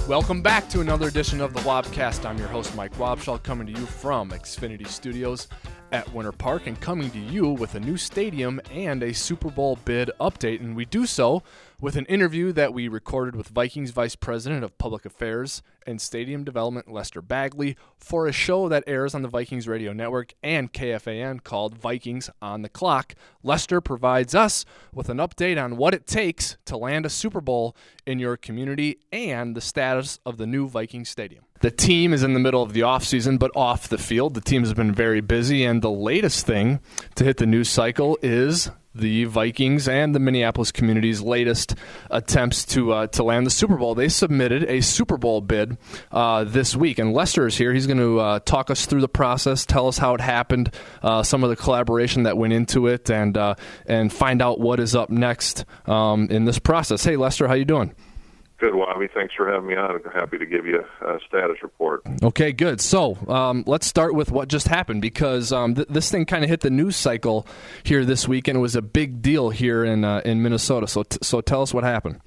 Welcome back to another edition of the Wobcast. I'm your host, Mike Wobschall, coming to you from Xfinity Studios at Winter Park and coming to you with a new stadium and a Super Bowl bid update. And we do so with an interview that we recorded with Vikings Vice President of Public Affairs and Stadium Development, Lester Bagley, for a show that airs on the Vikings Radio Network and KFAN called Vikings on the Clock. Lester provides us with an update on what it takes to land a Super Bowl in your community and the status of the new Vikings Stadium. The team is in the middle of the offseason, but off the field, the team has been very busy, and the latest thing to hit the news cycle is the Vikings and the Minneapolis community's latest attempts to land the Super Bowl. They submitted a Super Bowl bid this week, and Lester is here. He's going to talk us through the process, tell us how it happened, some of the collaboration that went into it, and find out what is up next in this process. Hey, Lester, how you doing? Good, Wobby. Thanks for having me on. I'm happy to give you a status report. Okay, good. So let's start with what just happened, because this thing kind of hit the news cycle here this week, and it was a big deal here in Minnesota. So tell us what happened.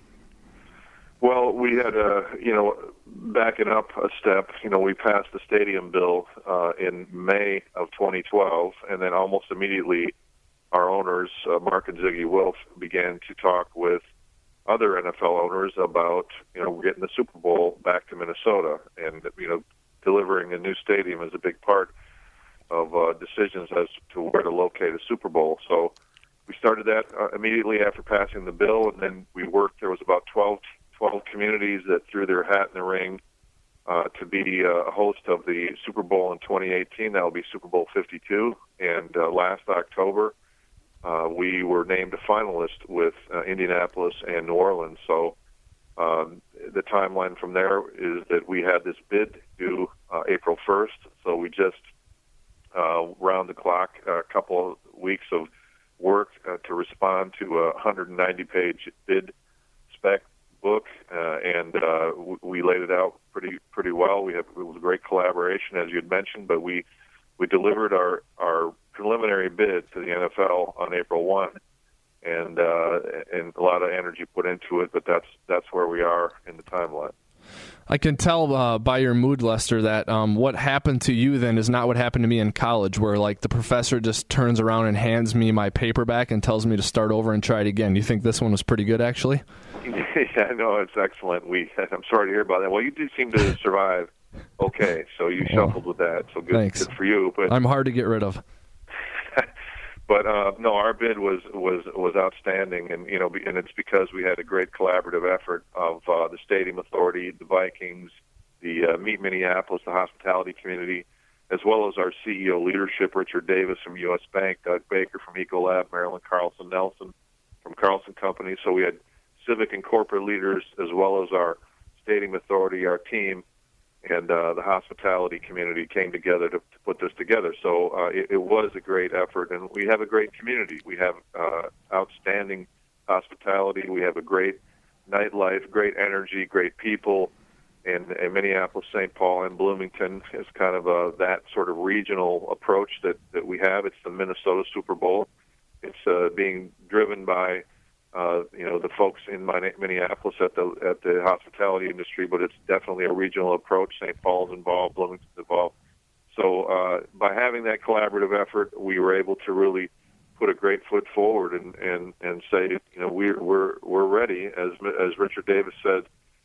Well, we had, backing up a step, we passed the stadium bill in May of 2012, and then almost immediately our owners, Mark and Ziggy Wilf, began to talk with other NFL owners about, getting the Super Bowl back to Minnesota. And, delivering a new stadium is a big part of decisions as to where to locate a Super Bowl. So we started that immediately after passing the bill, and then we worked. There was about 12 communities that threw their hat in the ring to be a host of the Super Bowl in 2018. That will be Super Bowl 52. And last October, we were named a finalist with Indianapolis and New Orleans. So the timeline from there is that we had this bid due April 1st. So we just round the clock, a couple of weeks of work to respond to a 190-page bid spec book, and we laid it out pretty well. It was a great collaboration, as you had mentioned, but we delivered our preliminary bid to the NFL on April 1, and a lot of energy put into it, but that's where we are in the timeline. I can tell by your mood, Lester, that what happened to you then is not what happened to me in college, where like the professor just turns around and hands me my paper back and tells me to start over and try it again. Do you think this one was pretty good, actually? Yeah, no, it's excellent. I'm sorry to hear about that. Well, you did seem to survive okay, so you shuffled with that. So good, thanks. Good for you. But I'm hard to get rid of. But no, our bid was outstanding, and and it's because we had a great collaborative effort of the Stadium Authority, the Vikings, the Meet Minneapolis, the hospitality community, as well as our CEO leadership, Richard Davis from U.S. Bank, Doug Baker from Ecolab, Marilyn Carlson Nelson from Carlson Company. So we had civic and corporate leaders, as well as our Stadium Authority, our team, and the hospitality community came together to put this together. So it was a great effort, and we have a great community. We have outstanding hospitality. We have a great nightlife, great energy, great people. And Minneapolis, St. Paul, and Bloomington is kind of that sort of regional approach that we have. It's the Minnesota Super Bowl. It's being driven by the folks in Minneapolis at the hospitality industry, but it's definitely a regional approach. St. Paul's involved, Bloomington's involved. So by having that collaborative effort, we were able to really put a great foot forward and say, we're ready. As Richard Davis said,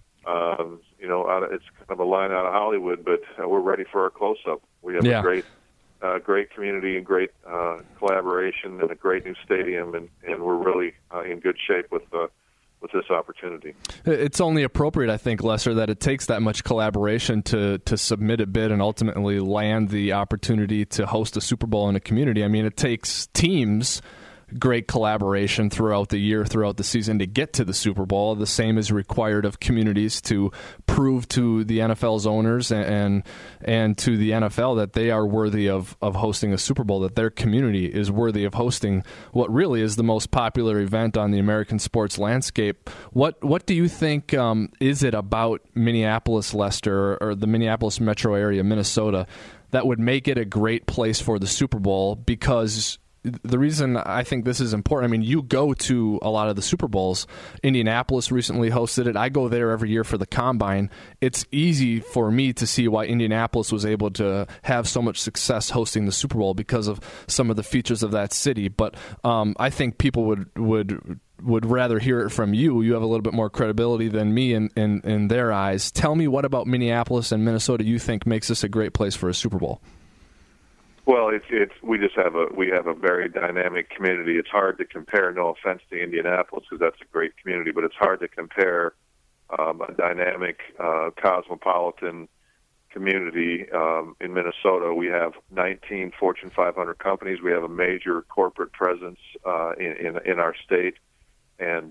it's kind of a line out of Hollywood, but we're ready for our close-up. We have a great community and great collaboration and a great new stadium, and we're really in good shape with this opportunity. It's only appropriate, I think, Lester, that it takes that much collaboration to submit a bid and ultimately land the opportunity to host a Super Bowl in a community. I mean, it takes teams great collaboration throughout the year, throughout the season to get to the Super Bowl. The same is required of communities to prove to the NFL's owners and to the NFL that they are worthy of hosting a Super Bowl, that their community is worthy of hosting what really is the most popular event on the American sports landscape. What do you think is it about Minneapolis, Lester, or the Minneapolis metro area, Minnesota, that would make it a great place for the Super Bowl? Because the reason I think this is important, I mean, you go to a lot of the Super Bowls. Indianapolis recently hosted it. I go there every year for the Combine. It's easy for me to see why Indianapolis was able to have so much success hosting the Super Bowl because of some of the features of that city. But I think people would rather hear it from you. You have a little bit more credibility than me in their eyes. Tell me, what about Minneapolis and Minnesota you think makes this a great place for a Super Bowl? Well, we have a very dynamic community. It's hard to compare. No offense to Indianapolis, because that's a great community, but it's hard to compare a dynamic, cosmopolitan community in Minnesota. We have 19 Fortune 500 companies. We have a major corporate presence in our state, and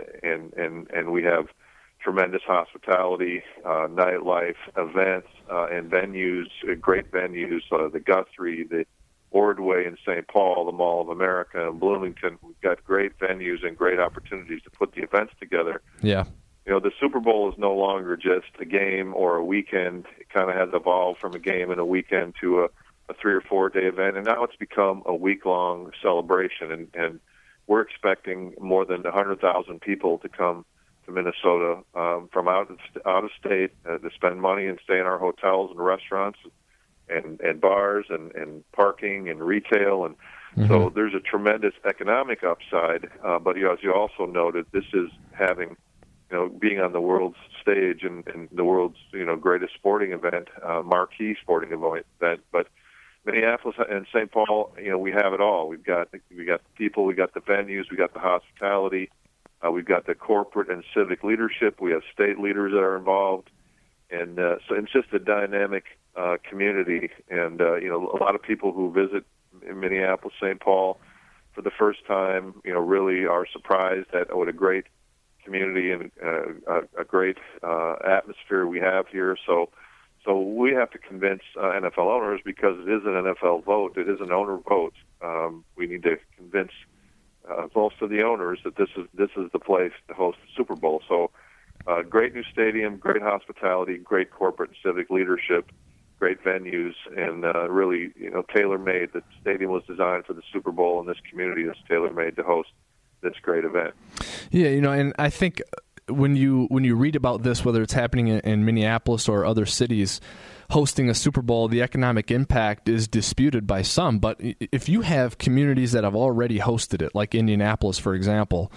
we have tremendous hospitality, nightlife, events, and venues, great venues, the Guthrie, the Ordway in St. Paul, the Mall of America in Bloomington. We've got great venues and great opportunities to put the events together. Yeah. You know, the Super Bowl is no longer just a game or a weekend. It kind of has evolved from a game and a weekend to a 3 or 4 day event, and now it's become a week-long celebration, and we're expecting more than 100,000 people to come to Minnesota from out of state to spend money and stay in our hotels and restaurants and bars and parking and retail, and so there's a tremendous economic upside. But as you also noted, this is having, being on the world's stage and the world's greatest sporting event, marquee sporting event. But Minneapolis and St. Paul, we have it all. We've got the people, we got the venues, we got the hospitality. We've got the corporate and civic leadership. We have state leaders that are involved, and so it's just a dynamic community. And a lot of people who visit in Minneapolis, St. Paul, for the first time, really are surprised at what a great community and a great atmosphere we have here. So we have to convince NFL owners, because it is an NFL vote. It is an owner vote. We need to convince most of the owners that this is the place to host the Super Bowl. So, great new stadium, great hospitality, great corporate and civic leadership, great venues, and really, tailor-made. The stadium was designed for the Super Bowl, and this community is tailor-made to host this great event. Yeah, and I think when you read about this, whether it's happening in Minneapolis or other cities, hosting a Super Bowl, the economic impact is disputed by some. But if you have communities that have already hosted it, like Indianapolis, for example,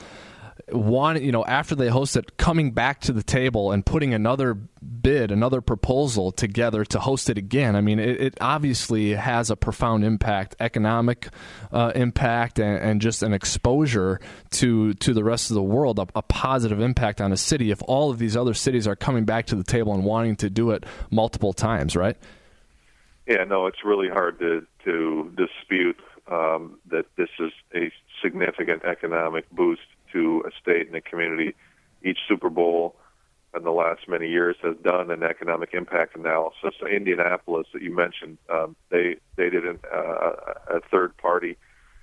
after they host it, coming back to the table and putting another proposal together to host it again. I mean, it obviously has a profound impact, economic impact, and just an exposure to the rest of the world, a positive impact on a city if all of these other cities are coming back to the table and wanting to do it multiple times, right? Yeah, no, it's really hard to dispute that this is a significant economic boost to a state and a community. Each Super Bowl in the last many years has done an economic impact analysis. So Indianapolis, that you mentioned, they did a third-party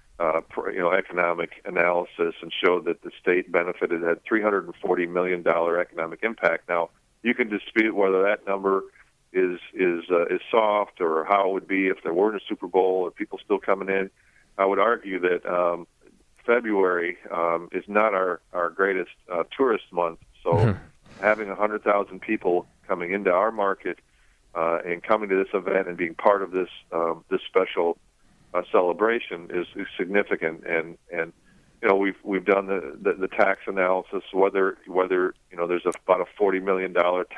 economic analysis and showed that the state benefited, had $340 million economic impact. Now, you can dispute whether that number is soft, or how it would be if there weren't a Super Bowl or people still coming in. I would argue that February is not our greatest tourist month, so having 100,000 people coming into our market and coming to this event and being part of this special celebration is significant. And we've done the tax analysis, whether there's about a $40 million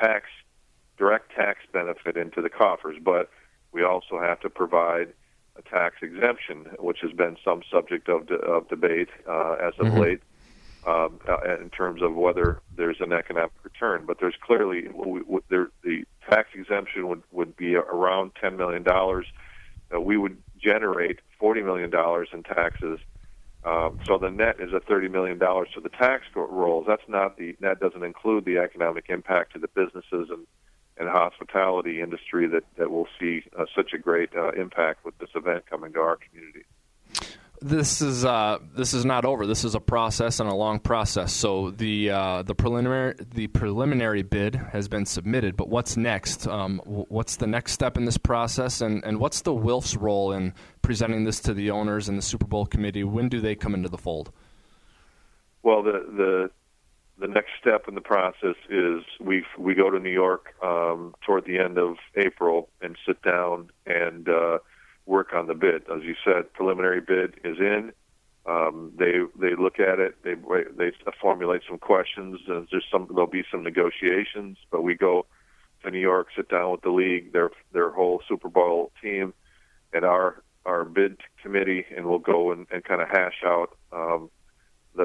direct tax benefit into the coffers, but we also have to provide a tax exemption, which has been some subject of debate as of late, in terms of whether there's an economic return. But there's clearly the tax exemption would be around $10 million. We would generate $40 million in taxes. So the net is a $30 million. So the tax rolls, that doesn't include the economic impact to the businesses and hospitality industry that will see such a great impact with this event coming to our community. this is not over. This is a process and a long process. So the preliminary bid has been submitted, but what's next? What's the next step in this process, and what's the Wilf's role in presenting this to the owners and the Super Bowl committee? When do they come into the fold? Well, the next step in the process is we go to New York toward the end of April and sit down and work on the bid. As you said, preliminary bid is in. They look at it. They formulate some questions. And there'll be some negotiations. But we go to New York, sit down with the league, their whole Super Bowl team, and our bid committee, and we'll go and kind of hash out a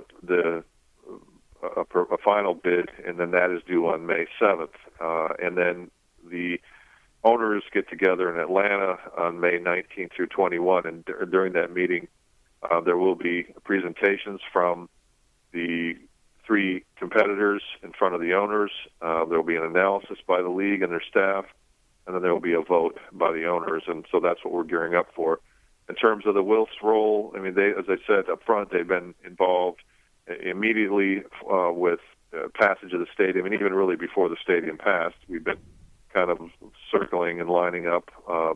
final bid, and then that is due on May 7th. And then the owners get together in Atlanta on May 19th through 21, and during that meeting, there will be presentations from the three competitors in front of the owners. There will be an analysis by the league and their staff, and then there will be a vote by the owners, and so that's what we're gearing up for. In terms of the Wilf's role, I mean, as I said up front, they've been involved immediately with passage of the stadium, and even really before the stadium passed. We've been kind of circling and lining up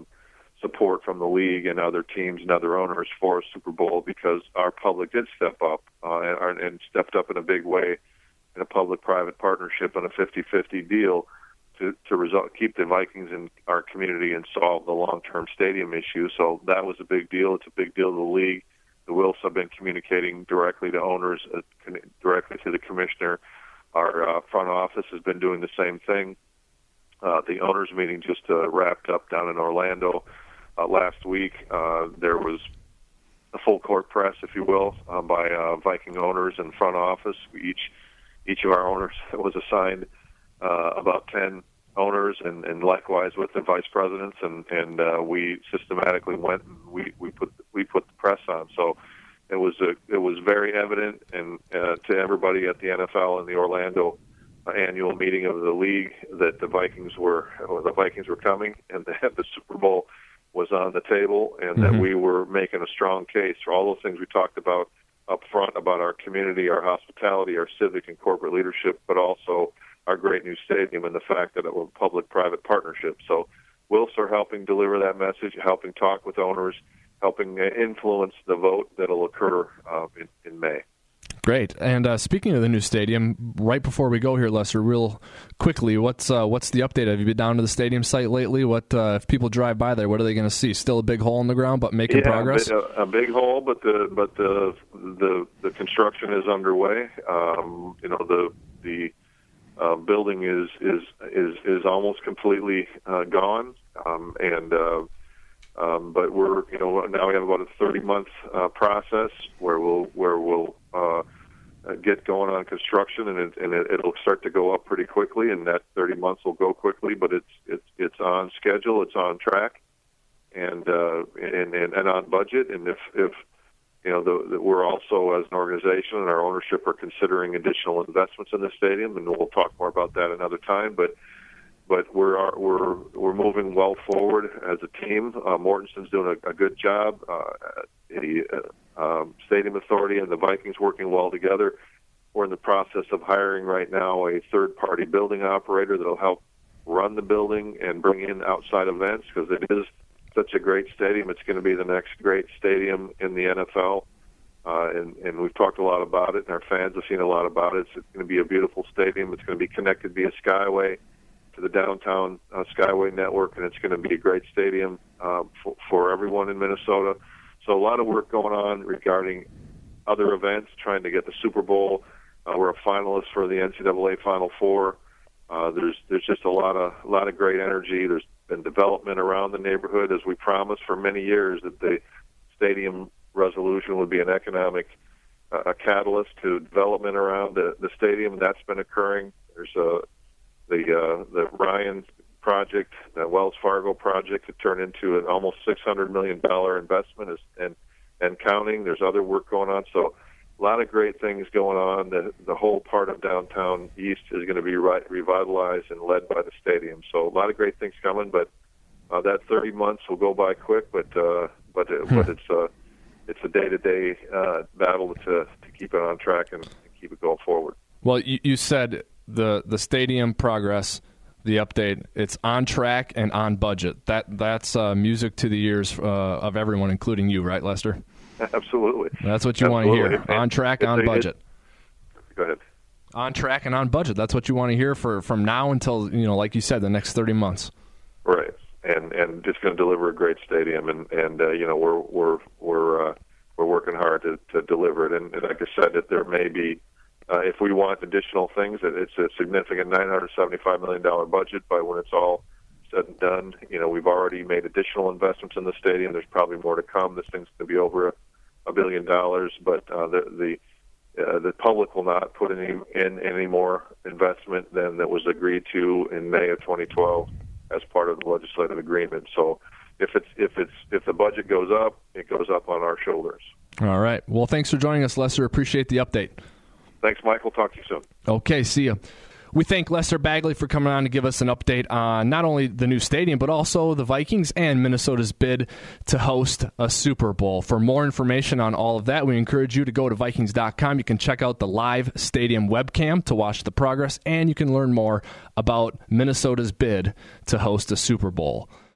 support from the league and other teams and other owners for Super Bowl, because our public did step up and stepped up in a big way in a public-private partnership on a 50-50 deal to keep the Vikings in our community and solve the long-term stadium issue. So that was a big deal. It's a big deal to the league. The Wilfs have been communicating directly to owners, directly to the commissioner. Our front office has been doing the same thing. The owners meeting just wrapped up down in Orlando last week. There was a full court press, if you will, by Viking owners and front office. Each of our owners was assigned about 10 owners, and likewise with the vice presidents, and we systematically went and we put the press on. So it was very evident and to everybody at the NFL and the Orlando annual meeting of the league that the Vikings were coming, and that the Super Bowl was on the table, and that we were making a strong case for all those things we talked about up front about our community, our hospitality, our civic and corporate leadership, but also our great new stadium and the fact that it was a public-private partnership. So Wilfs are helping deliver that message, helping talk with owners, helping influence the vote that will occur in May. Great. And speaking of the new stadium, right before we go here, Lester, real quickly, what's the update? Have you been down to the stadium site lately? What if people drive by there? What are they going to see? Still a big hole in the ground, but making progress. A big hole, but the construction is underway. The building is almost completely gone, but we're now we have about a 30-month process where we'll get going on construction, and it'll start to go up pretty quickly, and that 30 months will go quickly, but it's on schedule, it's on track, and on budget. And if we're also, as an organization and our ownership, are considering additional investments in the stadium, and we'll talk more about that another time. But we're moving well forward as a team. Mortenson's doing a good job. The Stadium Authority and the Vikings working well together. We're in the process of hiring right now a third-party building operator that'll help run the building and bring in outside events, because it is such a great stadium. It's going to be the next great stadium in the NFL, and we've talked a lot about it, and our fans have seen a lot about it. It's going to be a beautiful stadium. It's going to be connected via Skyway to the downtown Skyway network, and it's going to be a great stadium for everyone in Minnesota. So a lot of work going on regarding other events, trying to get the Super Bowl. We're a finalist for the NCAA Final Four. There's just a lot of great energy. There's been development around the neighborhood, as we promised for many years, that the stadium resolution would be an economic catalyst to development around the stadium. That's been occurring. There's the Ryan project, the Wells Fargo project, to turn into an almost $600 million investment and counting. There's other work going on. So a lot of great things going on. The whole part of downtown East is going to be revitalized and led by the stadium. So a lot of great things coming, but that 30 months will go by quick. But it's it's a day-to-day battle to keep it on track and keep it going forward. Well, you said the stadium progress, the update, it's on track and on budget. That's music to the ears of everyone, including you, right, Lester? Absolutely. That's what you want to hear. On track, on budget. Go ahead. On track and on budget. That's what you want to hear from now until, like you said, the next 30 months. Right. And just going to deliver a great stadium, and we're working hard to deliver it. And like I said, that there may be, if we want additional things, it's a significant $975 million budget by when it's all said and done. We've already made additional investments in the stadium. There's probably more to come. This thing's going to be over $1 billion, but the public will not put in any more investment than that was agreed to in May of 2012 as part of the legislative agreement. So if the budget goes up, it goes up on our shoulders. All right. Well, thanks for joining us, Lester. Appreciate the update. Thanks, Michael. Talk to you soon. Okay, see ya. We thank Lester Bagley for coming on to give us an update on not only the new stadium, but also the Vikings and Minnesota's bid to host a Super Bowl. For more information on all of that, we encourage you to go to Vikings.com. You can check out the live stadium webcam to watch the progress, and you can learn more about Minnesota's bid to host a Super Bowl.